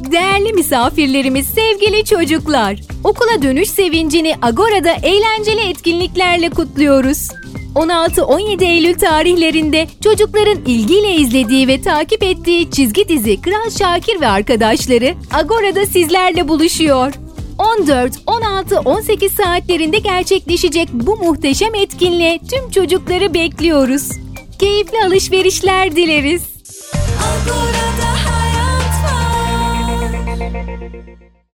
Değerli misafirlerimiz, sevgili çocuklar, okula dönüş sevincini Agora'da eğlenceli etkinliklerle kutluyoruz. 16-17 Eylül tarihlerinde çocukların ilgiyle izlediği ve takip ettiği çizgi dizi Kral Şakir ve arkadaşları Agora'da sizlerle buluşuyor. 14, 16, 18 saatlerinde gerçekleşecek bu muhteşem etkinliğe tüm çocukları bekliyoruz. Keyifli alışverişler dileriz.